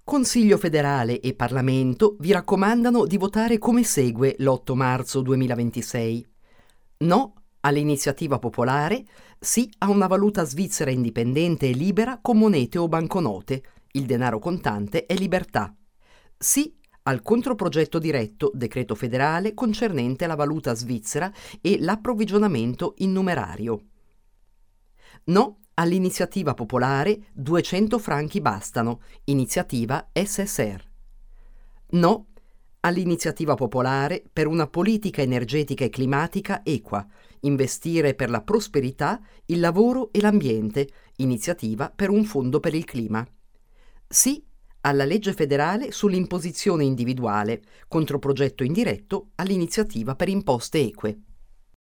Consiglio federale e Parlamento vi raccomandano di votare come segue l'8 marzo 2026. No all'iniziativa popolare, sì a una valuta svizzera indipendente e libera con monete o banconote, il denaro contante è libertà. Sì al controprogetto diretto, decreto federale concernente la valuta svizzera e l'approvvigionamento in numerario. No all'iniziativa popolare 200 franchi bastano, iniziativa SSR. No all'iniziativa popolare per una politica energetica e climatica equa, investire per la prosperità, il lavoro e l'ambiente, iniziativa per un fondo per il clima. Sì alla legge federale sull'imposizione individuale, controprogetto indiretto all'iniziativa per imposte eque.